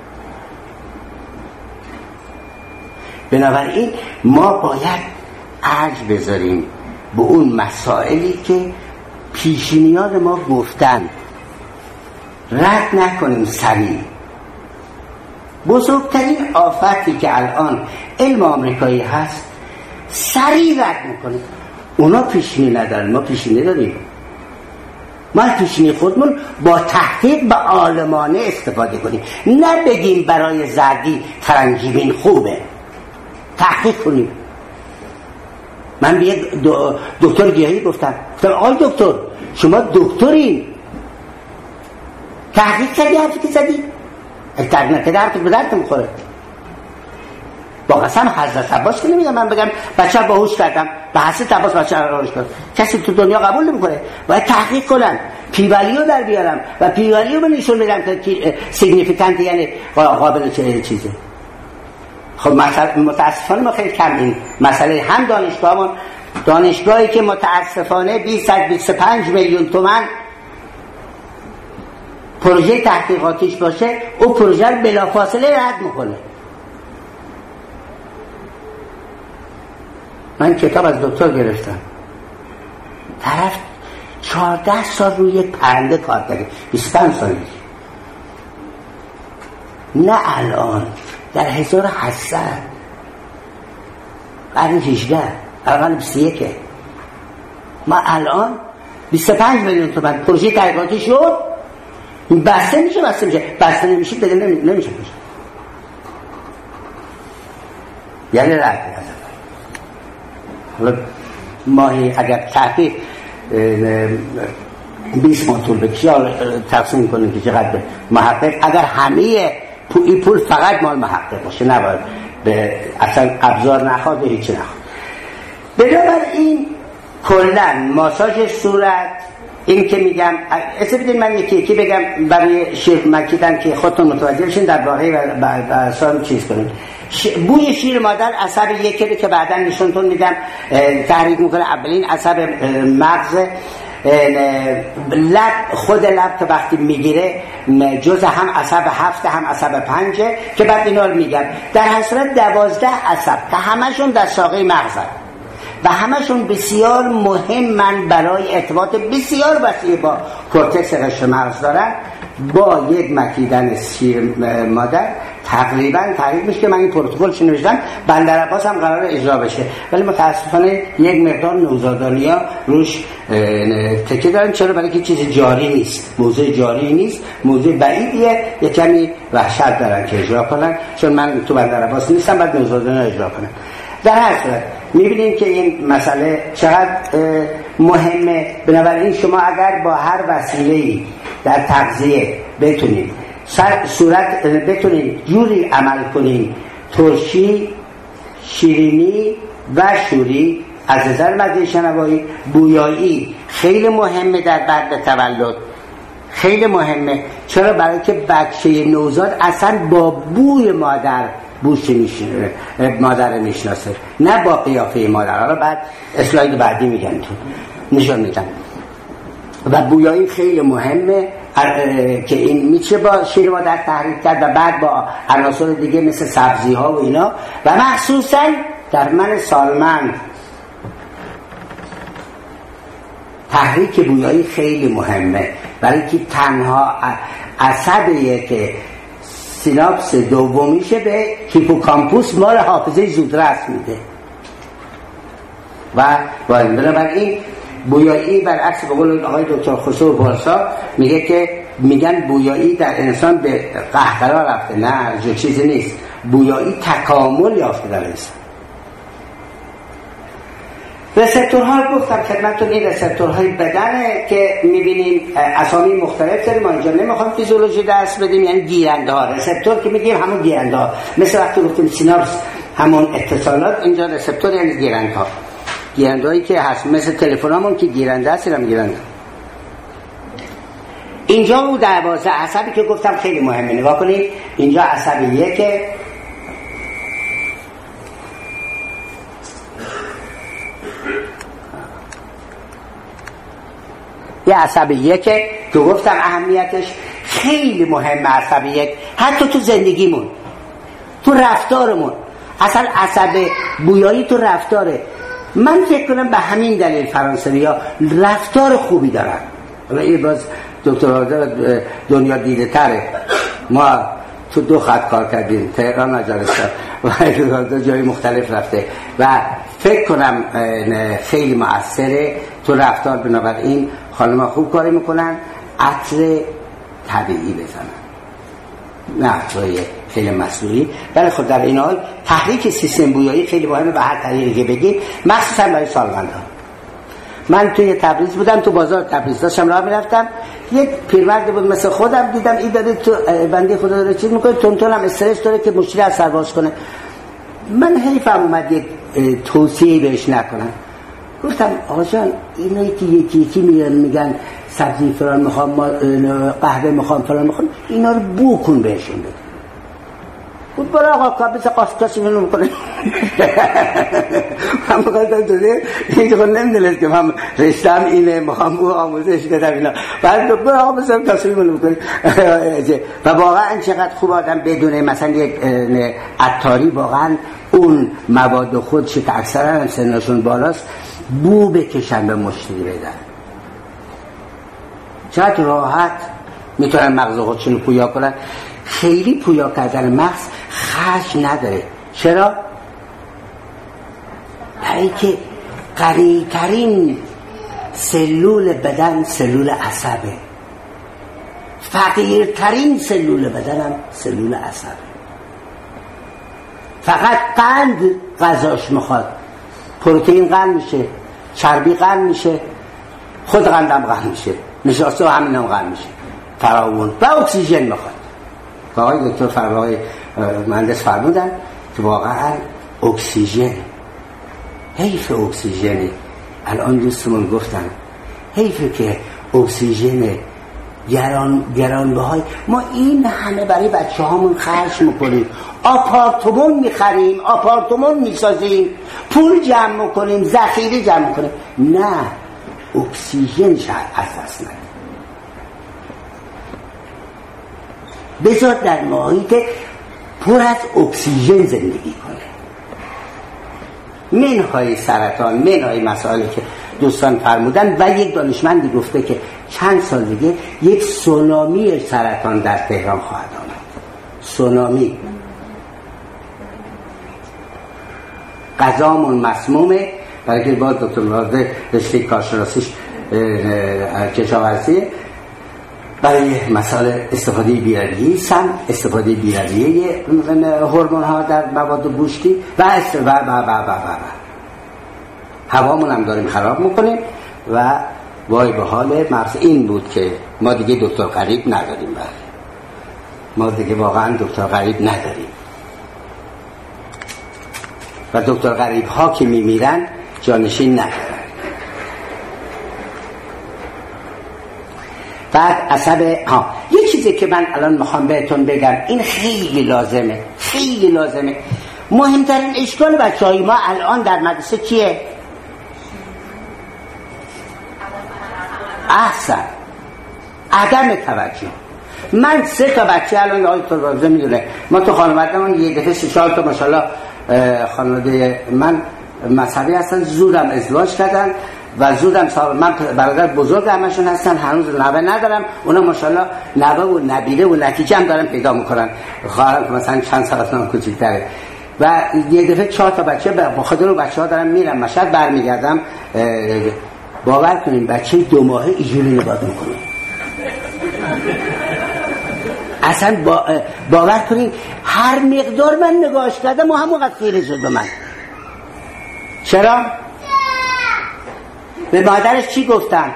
بنابراین ما باید ارج بذاریم به اون مسائلی که پیشینیان ما گفتن، رد نکنیم سریع. بزرگترین آفتی که الان علم آمریکایی هست سریع رد میکنیم. اونا پیشینی ندارن، ما پیشینی داریم. ما پیشینی خودمون با تحقیق به عالمانه استفاده کنیم، نه بگیم برای زردی ترنجیبین خوبه. تحقیق کنیم. من به یک دکتر گیاهی گفتم گفتم آقای دکتر شما دکترین، تحقیق کردی حرفی که زدی؟ تحقیق نکردی حرفی به درد میخوره. با قسم حضرت عباس که نمیگم من بگم بچه باهوش کردم، به حضرت عباس بچه رو باهوش کردم. کسی تو دنیا قبول نمیکنه. باید تحقیق کنن، پیولی رو در بیارم و پیولی رو نشون بدم که سیگنیفیکانت یعنی قابل چه چیزه. خب متاسفانه ما خیلی کم این مسئله هم دانشگاهمون، دانشگاهی که متاسفانه بیست تا بیست و پنج میلیون تومان پروژه تحقیقاتیش باشه، او پروژه رو بلافاصله رد میکنه. من کتاب از دکتر گرفتم، طرف چهارده سال روی پرنده کار کرده، بیست و پنج سال. نه الان در هزار و هشتصد قرن هجده قرن بیست و یک ما الان بیست و پنج میلیون تومان پروژه تحقیقاتی شد. بسته میشه بسته میشه بسته نمیشه دیگه نمیشه میشه یعنی رد. حالا ماهی اگر تحقیق بیست ماه طول بکشه تقسیم کنیم که چقدر محقق، اگر همه این پول فقط مال محقق باشه، نباید به اصلا ابزار نخواد و هیچی نخواد. بنابراین کلن ماساژ صورت، این که میگم اصلا بدین من یکی یکی بگم برای شیر مکیدن که خودتون متوجه بشین در واقعی و اصلا چیز کنید. بوی شیر مادر عصب یکی که بعدا نشونتون میدم تحریک میکنه. اولین عصب مغز لب، خود لب که وقتی میگیره جز هم عصب هفت هم عصب پنجه که بعد اینا رو میگم. در حصرت دوازده عصب که همشون در ساقه مغزن و همشون بسیار مهمن برای ارتباط بسیار وسیع با کورتکس قشر مغز دارن. با یک مکیدن شیر مادر تقریبا تعریف میشه که من این پروتکلش نوشتم، بندر عباس هم قرار اجرا بشه، ولی متاسفانه یک مقدار نوزادانیا روش تکیه دارن. چرا؟ برای که چیز جاری نیست، موضوع جاری نیست، موضوع بعیدیه، یک کمی وحشت دارن که اجرا کنن، چون من تو بندر عباس نیستم بعد نوزادانیا اجرا کنن. در هر صورت میبینیم که این مسئله چقدر مهمه. بنابراین شما اگر با هر وسیله‌ای در تغذیه بتونید صورت بتونید جوری عمل کنید، ترشی، شیرینی و شوری، از نظر مزه شنوایی، بویایی خیلی مهمه در بعد تولد، خیلی مهمه. چرا؟ برای که بچه نوزاد اصلا با بوی مادر بوش میشناسه، مادر میشناسه، نه با قیافه مادر. حالا بعد اسلاید بعدی میگم تو نشون میدم. و بویایی خیلی مهمه که این میشه با شیر مادر تحریک کرد و بعد با عناصر دیگه مثل سبزی ها و اینا، و مخصوصا در من سالمند تحریک بویایی خیلی مهمه، برای که تنها عصبیه که سیناپس دومیشه به هیپوکامپوس مال حافظه زودرس میده. و بنابراین بویایی برعکس به قول آقای دکتر خسرو پارسا میگه که میگن بویایی در انسان به قهقرا رفته، نه جو چیزی نیست، بویایی تکامل یافته در انسان. رسپتورها گفتم خدمتتون، این رسپتورهای بدنه که میبینیم اسامی مختلف داریم، ما اینجا نمیخوام فیزیولوژی درس بدیم، یعنی گیرنده ها. رسپتور که میگیم همون گیرنده ها، مثل وقتی گفتیم سیناپس همون اتصالات اینجا رسپتور یعنی گیرنده ها، گیرنده هایی که هست مثل تلفن همون که گیرنده هست هم گیرنده. اینجا اون دوازده عصبی که گفتم خیلی مهمه، نگاه کنید اینجا عصب یک، یه عصب یک که گفتم اهمیتش خیلی مهمه. عصب یک حتی تو زندگیمون، تو رفتارمون، اصلا عصب بویایی تو رفتاره. من فکر کنم به همین دلیل فرانسوی‌ها رفتار خوبی دارن. حالا این باز دکتر آزاد دنیا دیده تره، ما تو دو خط کار کردیم، تهران و جلستان و جای مختلف رفته و فکر کنم خیلی مؤثره تو رفتار. بنابراین خانم خوب کاری میکنن، عطر طبیعی بزنن نه عطرهای خیلی مصنوعی. ولی خود در این حال تحریک سیستم بویایی خیلی مهمه به هر طریقی که بگید، مخصوصا برای سالمندان. من توی تبریز بودم، تو بازار تبریز داشتم راه میرفتم، یک پیرمرد بود مثل خودم، دیدم این داره تو بنده خدا داره چیز میکنه، تونتون هم استرس داره که مشکلی از سر باز کنه. من حیفم اومد یک توصیه بهش نکنم. گفتم آقا جان اینایی که یکی یکی میگن میگن سبزی فلان میخوام، قهوه میخوام، فلان میخوام، اینا رو بو کن بهشون بده. بود برای آقا کابیس قاسکاسی منو میکنه. من بخواستم توده این خود نمیدونست که من رشتم اینه، میخوام او آموزش بدم اینا. بعد برای آقا بسیم کاسی منو میکنه. و واقعا چقدر خوب آدم بدونه مثلا یک عطاری واقعا اون مواد خودش که اکثرا سنشون بالاست بو بکشن به مشتری بدن. چقدر راحت میتونن مغز خودشون پویا کنن. خیلی پویا کردن مغز خرج نداره. چرا؟ برای که قوی‌ترین سلول بدن سلول عصبه، فقیرترین سلول بدن هم سلول عصبه. فقط قند غذاش میخواد، پروتئین قند میشه، چربی قند میشه، خود قندم قند میشه، نشاسته و همین هم قند میشه، فراوون و اکسیژن میخواد. آقای دکتر فرمای مهندس فرمودن که واقعا اکسیژن، حیف اکسیژنه. الان دوستمون گفتن حیفه که اکسیژن گران گرانبهای ما این همه برای بچه هامون خرج میکنیم، آپارتمان میخریم، آپارتمان میسازیم، پول جمع میکنیم، ذخیره جمع میکنیم، نه اکسیژن شاید از دست ندیم. بذار در محیط پر از اکسیژن زندگی کنه. منهای سرطان، منهای مسائلی که دوستان فرمودن و یک دانشمندی گفته که چند سال دیگه یک سونامی سرطان در تهران خواهد آمد. سونامی. غذامون مسمومه، برای که با دکتر مراد رشته کارشناسیش کشاورزی برای مسائل استفاده بی‌رویه، سم استفاده بی‌رویه هورمون ها در مواد گوشتی و و و و و و هوامون هم داریم خراب میکنیم و وای به حال مغز. این بود که ما دیگه دکتر غریب نداریم، برای ما دیگه واقعا دکتر غریب نداریم و دکتر غریب ها که میمیرن جانشین ندارن. بعد عصب ها یه چیزی که من الان میخوام بهتون بگم، این خیلی لازمه، خیلی لازمه. مهمترین اشکال بچهای ما الان در مدرسه چیه؟ احسن، عدم توجه. من سه تا بچه الان آقای فرزانه میدونه، ما تو خانواده‌مون یه دفعه سه چهار تا ماشاءالله خانواده من مذهبی هستن، زودم ازدواج کردن و زودم صاحب من برادر بزرگ همشون هستن، هنوز نوه ندارم، اونا ماشاءالله نوه و نبیله و نتیجه هم دارن پیدا میکنن. خواهرم که مثلا چند سال از من کوچیک‌تره و یه دفعه چهار تا بچه با خودم و بچه‌ها دارن میرم مشهد، برمیگردم باور کنین بچه دو ماهه اینجوری نگاه میکنه. اصلا با باور کنین هر مقدار من نگاهش کردم و همونقدر خیره شد به من. چرا؟ به مادرش چی گفتم؟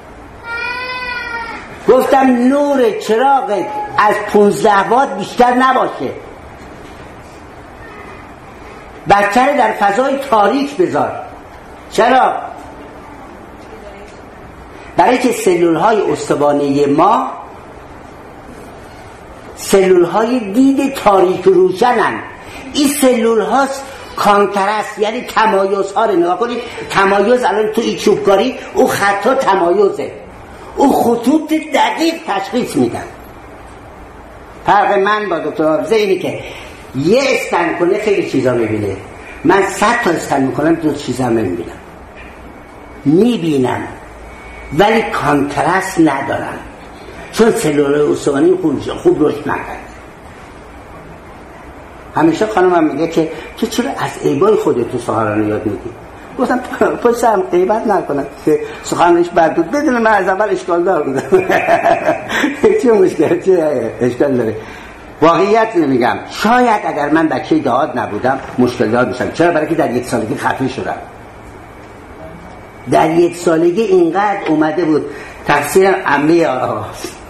گفتم نور چراغت از پونزده وات بیشتر نباشه. بچه در فضای تاریک بذار. چرا؟ برای که سلول های استوانه ما سلول های دید تاریک روشنن. این سلول هاست کانترست، یعنی تمایز ها رو نگاه کنید. تمایز الان تو این چوبکاری او خطا تمایزه، او خطوط دقیق تشخیص میدن. فرق من با دکتر حافظه اینه که یه اسکن کنه خیلی چیزا میبینه، من صد تا اسکن میکنم دو چیزا میبینم. میبینم ولی کانترست ندارم، چون سلول استوانه خوب خوب رشد نکرد. همیشه خانمم میگه که تو چرا از عیبای خودت تو سخنرانی یاد میگی؟ گفتم پشت هم غیبت نکنم که سخنرانیش بد بود، بدون من از اول اشکال دار بودم. چه مشکل چه اشکال داره؟ واقعیت نمیگم. شاید اگر من بچه دهات نبودم مشکل دار میشم. چرا؟ برای که در یک سالگی خفی شدم. در یک سالگی اینقدر اومده بود تفسیرم عمه آقا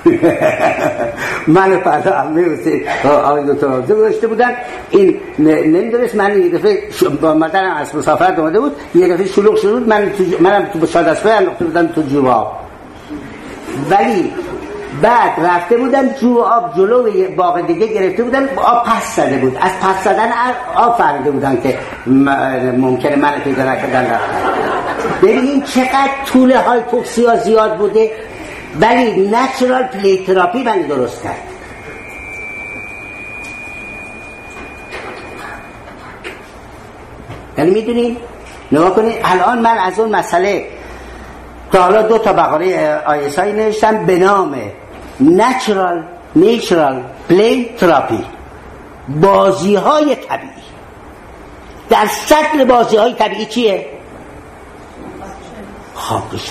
من فردا عمه آقای دکتر حافظه گذاشته بودن. این نمیدونست من یه دفعه با مدرم از مسافرت اومده بود، یه دفعه شلوغ شد، من تو منم تو شادسوی انداخته بودم تو جوب آب. ولی بعد رفته بودم جو آب جلو باغ دیگه گرفته بودن، آب پس زده بود. از پس زدن آب فهمیده بودن که ممکنه من پیدا نکردن رفتن. ببینید چقدر طول هایپوکسیا زیاد بوده، ولی نچرال پلی تراپی من درست کرد. یعنی میدونید نگاه کنید الان من از اون مسئله تا حالا دو تا بقاره آیسایی نوشتم به نام نچرال نیچرال پلی تراپی، بازی های طبیعی. در شکل بازی های طبیعی چیه؟ خاکشه.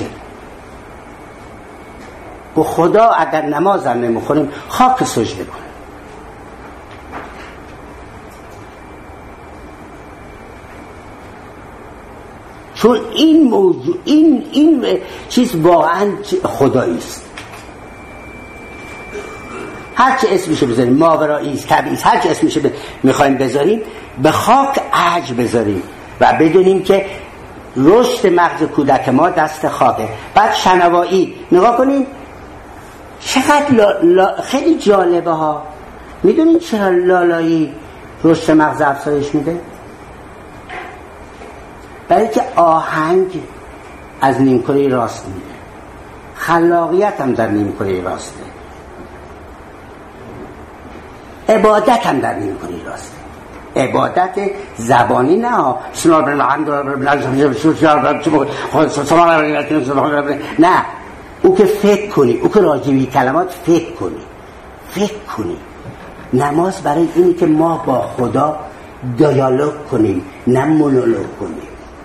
به خدا اگر نماز هم نمیخونیم خاک سجده کنیم. چون این موضوع این این چیز واقعا خدایی است. هر چه اسمش بذاریم، ماورایی است، طبیعی است، هر چه اسمش میخوایم بذاریم، به خاک عج بذاریم و بدونیم که رشد مغز کودک ما دست خاکه. بعد شنوایی نگاه کنین چقدر لا لا خیلی جالبه ها. میدونین چرا لالایی رشد مغز افزایش میده؟ برای که آهنگ از نیمکره راست میده، خلاقیت هم در نیمکره راسته، عبادت هم در نیمکره راسته. عبادت زبانی نه، نه، او که فکر کنی، او که راجبی کلمات فکر کنی فکر کنی. نماز برای اینی که ما با خدا دیالوگ کنیم، نه مونولوگ کنیم.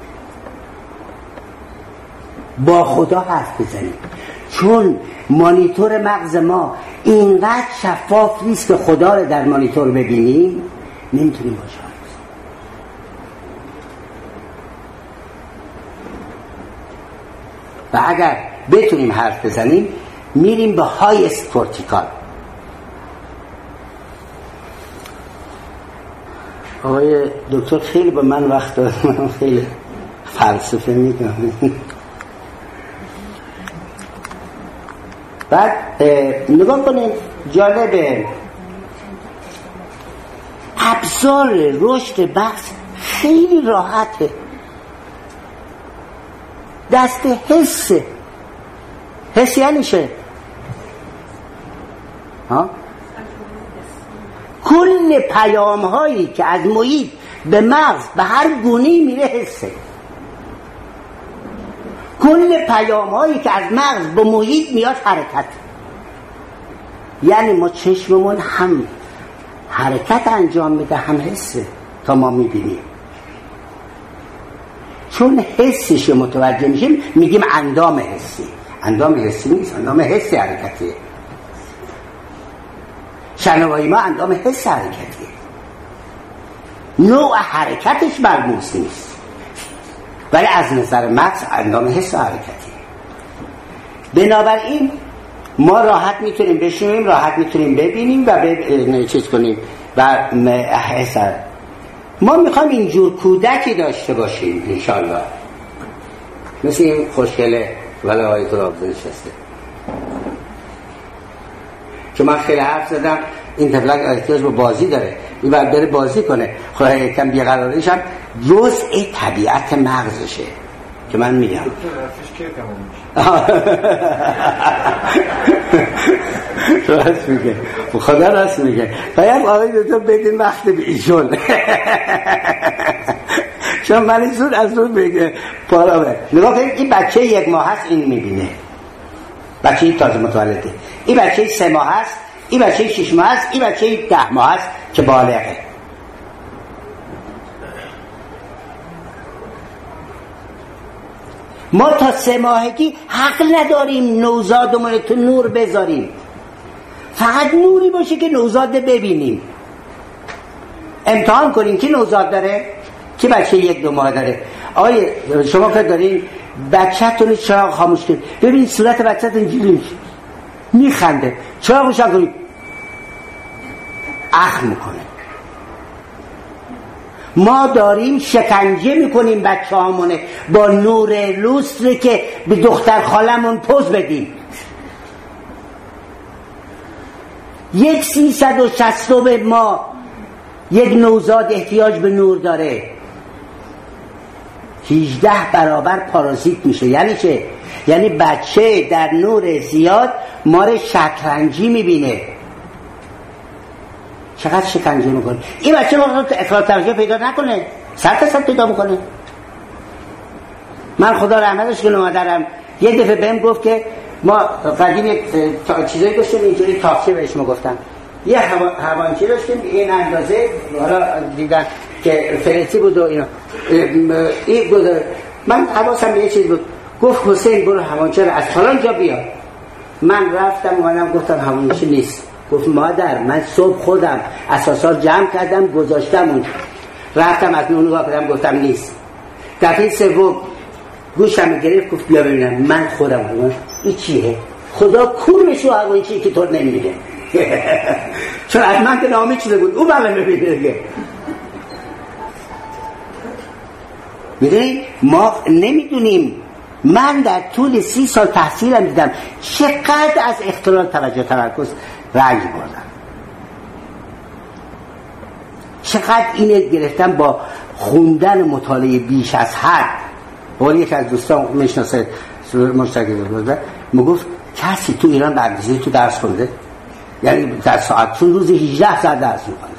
با خدا حرف بزنیم، چون مانیتور مغز ما اینقدر شفاف نیست که خدا رو در مانیتور ببینیم، نمیتونیم باشه. و اگر بتونیم حرف بزنیم میریم به هایست کورتیکال. آقای دکتر خیلی به من وقت داد، من خیلی فلسفه میگم. بعد نگاه کنید جالبه، ابزار رشد بحث خیلی راحته، دست حسه. حس یعنی چه؟ ها؟ کل پیام هایی که از محیط به مغز به هر گونه‌ای میره حسه. کل پیام هایی که از مغز به محیط میاد حرکت. یعنی ما چشممون هم حرکت انجام میده هم حسه تا ما میبینیم. چون حسش متوجه میشیم میگیم اندام حسی. اندام حسی نیست، اندام حسی حرکتیه. شنوایی ما اندام حس حرکتیه، نوع حرکتش ملموس نیست، ولی از نظر مغز اندام حس حرکتیه. بنابراین ما راحت میتونیم بشنویم، راحت میتونیم ببینیم و به چیز کنیم و حس. ما میخوایم اینجور کودکی داشته باشیم انشالله، مثل این خوشگله ولی آیت رابطه نشسته که من خیلی حرف زدم. این طفلک احتیاج به بازی داره، این باید بره بازی کنه. خواهی یکم بیقراریش هم جزء طبیعت مغزشه که من میگم. راست میگه، خدا راست میگه. باید آقای دکتر بدین وقت به ایشون چون من زود از اون بگه پارا بره. نگاه کنید این بچه یک ماه هست این میبینه، بچه تازه متولده. این بچه سه ماه هست، این بچه شش ماه هست، این بچه ده ماه هست که بالغه. ما تا سه ماهگی حق نداریم نوزادمون تو نور بذاریم، فقط نوری باشه که نوزاد ببینیم. امتحان کنیم کی نوزاد داره، کی بچه یک دو ماه داره. آقای شما فکر دارین بچه‌تون چراغ خاموش کنید، ببین صورت بچه‌تون اینجوری میشه، میخنده، چراغ روشن کنید اخ میکنه. ما داریم شکنجه میکنیم بچه هامونه با نور لوستری که به دختر خالمون پوز بدیم. یک سیصد و شصت ما یک نوزاد احتیاج به نور داره، هجده برابر پارازیت میشه. یعنی چه؟ یعنی بچه در نور زیاد ماره شطرنجی میبینه. چقدر شکنجه میکنه این بچه. ما افراط توجه پیدا نکنه صد درصد پیدا میکنه. من خدا رحمتش کنه مادرم یه دفعه بهم گفت که ما قدیم یک چیزایی داشتیم اینجوری تاقچه بهش میگفتن، یه حوانچی داشتیم این اندازه، حالا دیدن که فرنسی بود و اینا. این بود من حواسم به یه چیز بود، گفت حسین برو حوانچه رو از فلان جا بیار. من رفتم اومدم گفتم حوانچی نیست. گفت مادر من صبح خودم اساسا جمع کردم گذاشتم اون، رفتم از اون نگاه کردم گفتم نیست. دفعه سوم گوشم گرفت گفت بیا ببینم. من خودم گفتم این چیه؟ خدا کورمش رو همون چیه که تو نمیبینه چون از من که نامی چیزه بود اون بله میبینه دیگه. میدونی ما نمیدونیم. من در طول سی سال تحصیلم دیدم چقدر از اختلال توجه تمرکز رنج بردم، چقدر اینه گرفتم با خوندن مطالعه بیش از حد. ولی یک از دوستان میشناسه مشترک بود میگفت کسی تو ایران به اندازه تو درس خونده؟ یعنی در ساعت چون روزی هجده ساعت درس می‌خونده.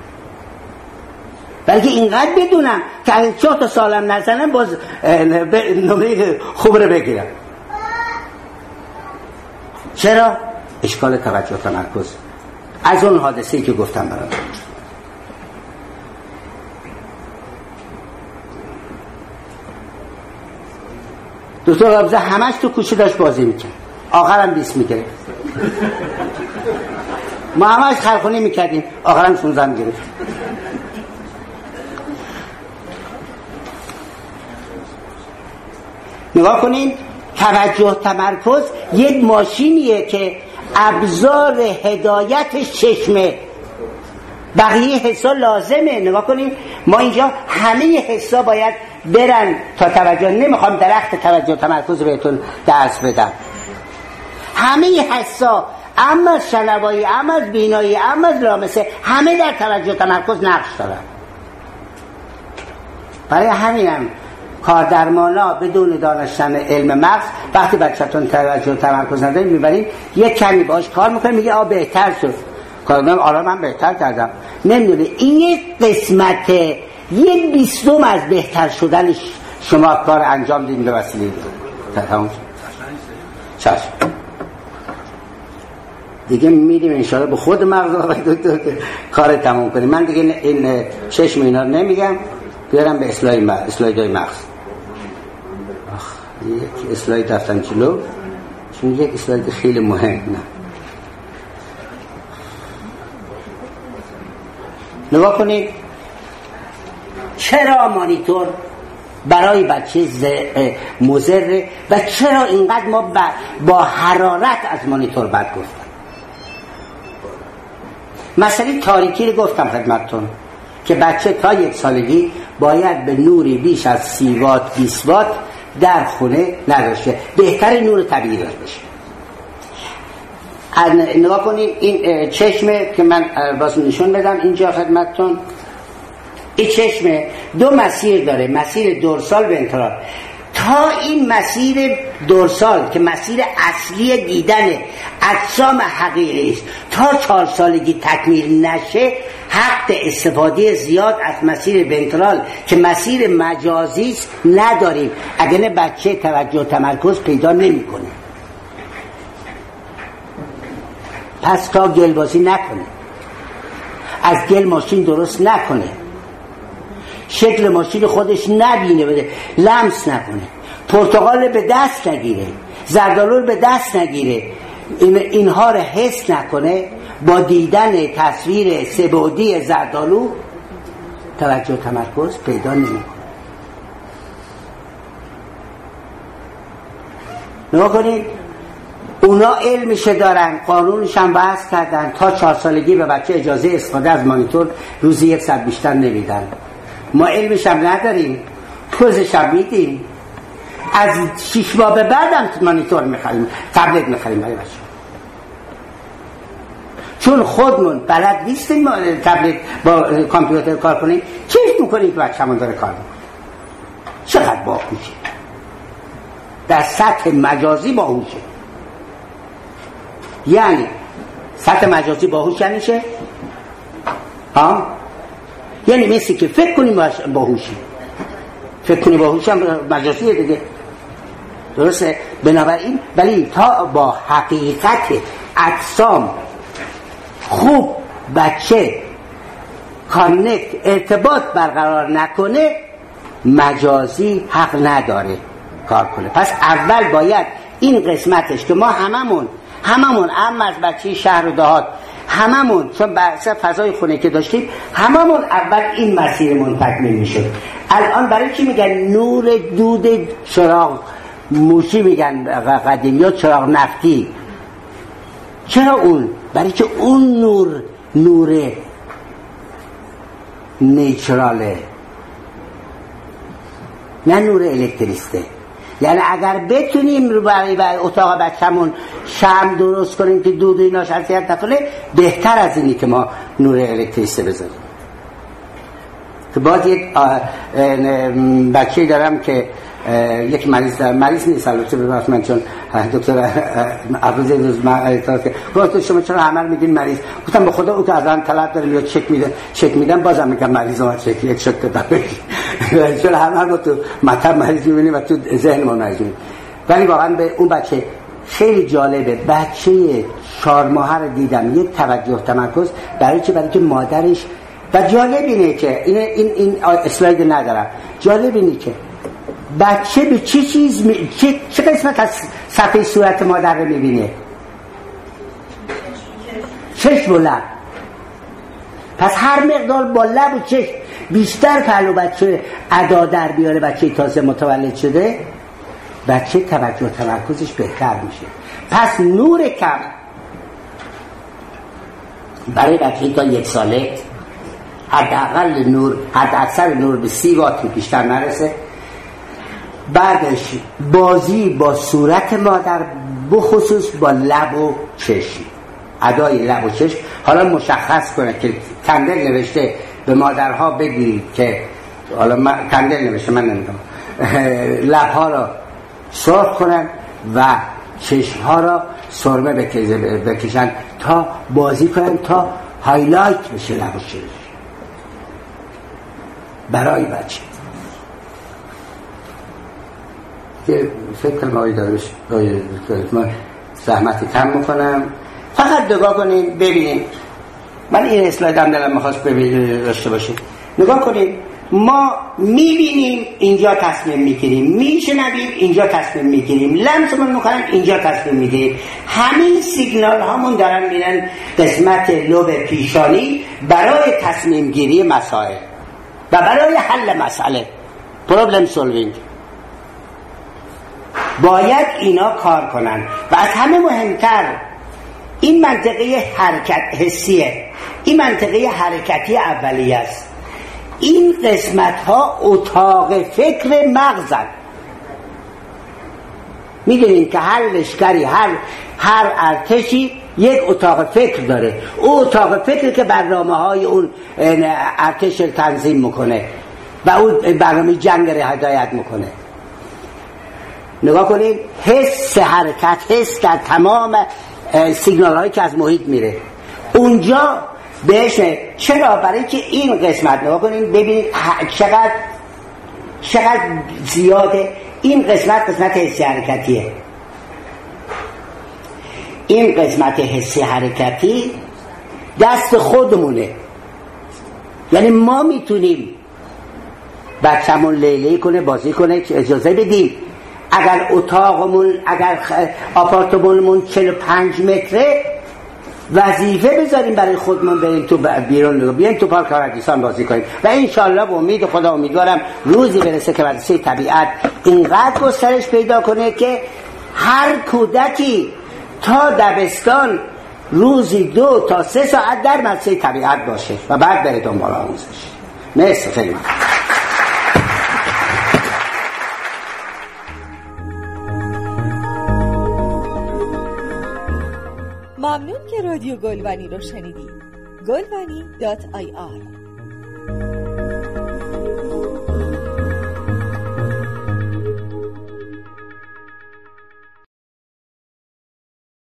بلکه اینقدر بدونم که اگه چهار تا سالم نزنم باز نمره خوب رو بگیرم. چرا؟ اشکال توجه تمرکز از اون حادثه‌ای که گفتم برام. دکتر رابزه همش تو کوچه داشت بازی میکرد، آخرم بیست میگرفت. ما همش خلخونی میکردیم، آخرم شونزده میگرفت. نگاه کنین توجه تمرکز یک ماشینیه که ابزار هدایت چشمه، بقیه حسا لازمه. نگاه کنین ما اینجا همه حسا باید برن تا توجه. نمیخوام درخت توجه تمرکز بهتون درس بدم. همه حسا، اما از شنوایی، اما از بینایی، اما از لامسه، همه در توجه تمرکز نقش دارن. برای همینم کاردرمانا بدون دانستن علم مغز وقتی بچه‌تون توجه تمرکز نداره میبرین یک کمی باش کار میکنه میگه آ بهتر شد. کاردرمان آره من بهتر کردم. نمیدونه این یک قسمت یک بیستم از بهتر شدن شما کار انجام دید به وسیله تمام چشم دیگه میدیم انشاءالله به خود مغز آقای دکتر که کار تمام کنیم. من دیگه این چشم اینا رو نمیگم، بیارم به اسلاید اسلایدهای مغز. آخ یک اسلاید رفتم جلو چون یک اسلاید خیلی مهم. نه نگاه کنید چرا مانیتور برای بچه مضره و چرا اینقدر ما با حرارت از مانیتور بد گفتم. مسئله تاریکی رو گفتم خدمتتون. که بچه تا یک سالگی باید به نوری بیش از سی وات بیست وات در خونه نداشته، بهتر نور طبیعی داشته باشه. نگاه کنید این چشمه که من باز نشون بدم اینجا خدمتتون. این چشمه دو مسیر داره، مسیر دورسال ونترال. تا این مسیر دورسال که مسیر اصلی دیدن اجسام حقیقی است تا چهار سالگی تکمیل نشه، حق استفاده زیاد از مسیر ونترال که مسیر مجازی است نداریم. اگر بچه توجه و تمرکز پیدا نمیکنه، پس تا گل بازی نکنه، از گل ماشین درست نکنه، شکل ماشین خودش نبینه، بده لمس نکنه، پرتقال به دست نگیره، زردآلو به دست نگیره، این اینها رو حس نکنه، با دیدن تصویر سه‌بعدی زردآلو توجه و تمرکز پیدا نمیکنه. نگاه کنید اونا علمش دارن، قانونش هم بحث کردن، تا چهار سالگی به بچه اجازه استفاده از مانیتور روزی یک ساعت بیشتر نمیدن. ما علمش هم نداریم، پوزش هم میدیم، از شش ماه به بعد هم مانیتور میخریم، تبلت میخریم برای بچه، چون خودمون بلد نیستیم تبلت با کامپیوتر کار کنیم. چیز میکنیم که بچه همون داره کار میکنه. چقدر باهوشه، در سطح مجازی باهوشه. یعنی سطح مجازی باهوش یعنی چه؟ ها؟ یعنی مثل که فکر کنیم باهوشی، فکر کنیم باهوشی هم مجازیه دیگه، درسته؟ بنابراین ولی تا با حقیقت اجسام خوب بچه کانکت ارتباط برقرار نکنه، مجازی حق نداره کار کنه. پس اول باید این قسمتش که ما هممون هممون اما از بچه شهر و دهات هممون چون بحث فضای خونه که داشتیم هممون اول این مسیرمون تکمیل میشد. الان برای چی میگن نور دود چراغ موشی میگن قدیم یا چراغ نفتی؟ چرا اون؟ برای که اون نور نور نیچراله، نه نور الکتریسته. یعنی اگر بتونیم رو برای اتاق بچه‌مون شمع درست کنیم که دود و ایناش اذیت نکنه، بهتر از اینی که ما نور الکتریسته بذاریم. که باز یک بچه‌ای دارم که یک مریض دارم، مریض نیست البته ببخشید من چون دکتر ابروز روز من اعتراض کرد گفت شما چرا عمل میگین مریض؟ گفتم به خدا او که از من طلب داره میاد چک میده، چک میدم بازم میگم مریض اومد چک یک شت دادم. چون همه رو تو مطب مریض میبینیم و تو ذهن ما مریض میبینیم. ولی واقعا به اون بچه خیلی جالبه. بچه چهار ماهه رو دیدم، یک توجه تمرکز برای چه؟ برای که مادرش، و جالب اینه که این این این اسلاید ندارم، جالب اینه که بچه به چه چیز می... چه چه قسمت از صفحه صورت مادر رو میبینه؟ چشم و لب. پس هر مقدار با لب و چشم بیشتر پهلو بچه ادا در بیاره، بچه تازه متولد شده، بچه توجه و تمرکزش بهتر میشه. پس نور کم برای بچه تا یک ساله حداقل نور، حد اکثر نور به سی وات بیشتر نرسه. بعدش بازی با صورت مادر، بخصوص با لب و چشم، ادای لب و چشم. حالا مشخص کنه که کندل نوشته به مادرها بگید که، حالا من کندل نوشته من نمیدونم، لبها را سرخ کنن و چشمها را سرمه بکشن تا بازی کنن، تا هایلایت بشه لب و چشم برای بچه. که فکر کنم آقای داروش من زحمتی کم میکنم. فقط نگاه کنید ببینید، من این اسلاید هم دلم میخواست ببینید داشته باشید. نگاه کنید، ما میبینیم اینجا تصمیم میگیریم، میشنویم اینجا تصمیم میگیریم، لمسمون میکنیم اینجا تصمیم میگیریم. همین سیگنال هامون دارن میرن قسمت لوب پیشانی برای تصمیم گیری مسائل و برای حل مسئله، پروبلم سولوینگ. باید اینا کار کنن. و از همه مهمتر این منطقه حرکت حسیه، این منطقه حرکتی اولیه است. این قسمت ها اتاق فکر مغزن. میدونین که هر لشکری، هر هر ارتشی یک اتاق فکر داره. او اتاق فکر که برنامه های اون ارتش تنظیم میکنه و اون برنامه جنگ رو هدایت میکنه. نگاه کنید، حس حرکت، حس در تمام سیگنال هایی که از محیط میره اونجا بهش. چرا؟ برای که این قسمت نگاه کنید ببینید چقدر چقدر زیاده. این قسمت قسمت حسی حرکتیه. این قسمت حسی حرکتی دست خودمونه، یعنی ما میتونیم بچه‌مون لیلی کنه، بازی کنه، اجازه بدیم. اگر اتاقمون، اگر آپارتمانمون چهل و پنج متره، وظیفه بذاریم برای خودمون بریم تو بیرون، بیایم تو پارک آردیسان بازی کنیم و انشالله به امید خدا امیدوارم روزی برسه که مدرسه طبیعت اینقدر گسترش پیدا کنه که هر کودکی تا دبستان روزی دو تا سه ساعت در مدرسه طبیعت باشه و بعد بره دنبال آموزش. مرسی خیلی ممنون. ممنون که رادیو گلبنی رو شنیدید. گلبنی دات آی آر